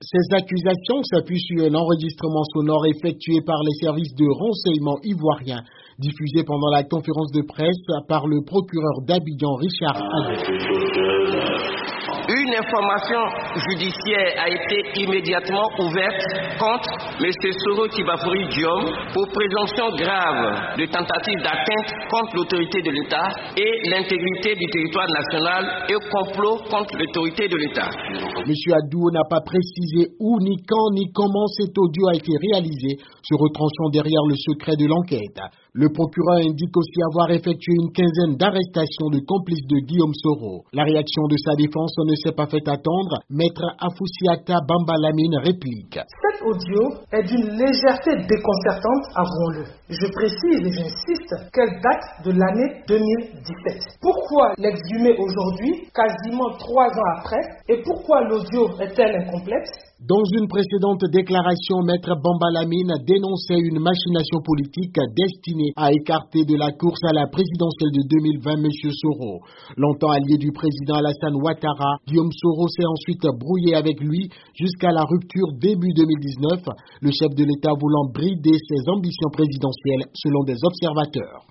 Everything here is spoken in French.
Ces accusations s'appuient sur l'enregistrement sonore effectué par les services de renseignement ivoiriens, diffusé pendant la conférence de presse par le procureur d'Abidjan, Richard Adou. Une information judiciaire a été immédiatement ouverte contre M. Soro Kibafouri Diom pour présomption grave de tentative d'atteinte contre l'autorité de l'État et l'intégrité du territoire national et complot contre l'autorité de l'État. M. Adou n'a pas précisé où, ni quand, ni comment cet audio a été réalisé, se retranchant derrière le secret de l'enquête. Le procureur indique aussi avoir effectué une quinzaine d'arrestations de complices de Guillaume Soro. La réaction de sa défense ne s'est pas fait attendre. Maître Afoussiata Bambalamine réplique. Cet audio est d'une légèreté déconcertante, avouons-le. Je précise et j'insiste qu'elle date de l'année 2017. Pourquoi l'exhumer aujourd'hui, quasiment 3 ans après, et pourquoi l'audio est-elle incomplète? Dans une précédente déclaration, Maître Bambalamine dénonçait une machination politique destinée à écarter de la course à la présidentielle de 2020 M. Soro. Longtemps allié du président Alassane Ouattara, Guillaume Soro s'est ensuite brouillé avec lui jusqu'à la rupture début 2019, le chef de l'État voulant brider ses ambitions présidentielles selon des observateurs.